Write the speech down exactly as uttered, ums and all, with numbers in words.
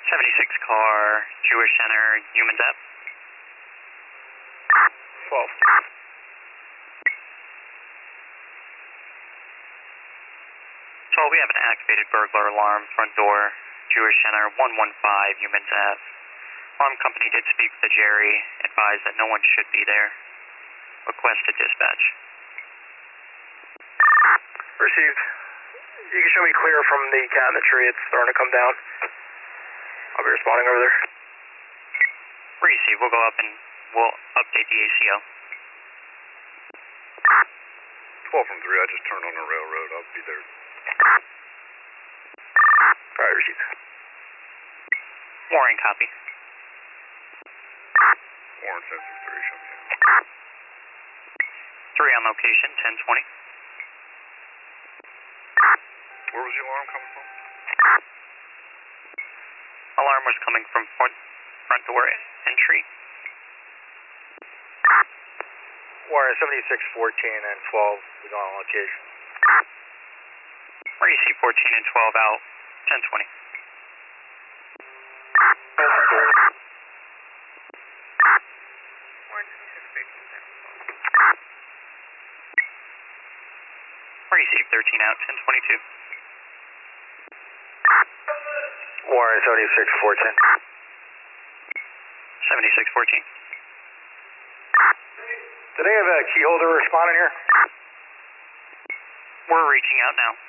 seventy-six car, Jewish Center, Humans Ave. twelve. twelve, we have an activated burglar alarm, front door, Jewish Center, one one five, Humans Ave. Alarm company did speak with the Jerry, advised that no one should be there. Requested dispatch. Received. You can show me clear from the cat in the tree. It's starting to come down. I'll be responding over there. Receive. We'll go up and we'll update the A C O. twelve from three, I just turned on the railroad. I'll be there. Alright, received. Warren, copy. Warren ten from three, show me. three on location, ten twenty. Where was the alarm coming from? Alarm was coming from front, front door entry. Warren seventy-six fourteen and twelve is on location. Receive fourteen and twelve out, ten twenty. Receive thirteen out, ten twenty-two. Warren seventy-six fourteen. seventy-six fourteen. Do they have a key holder responding here? We're reaching out now.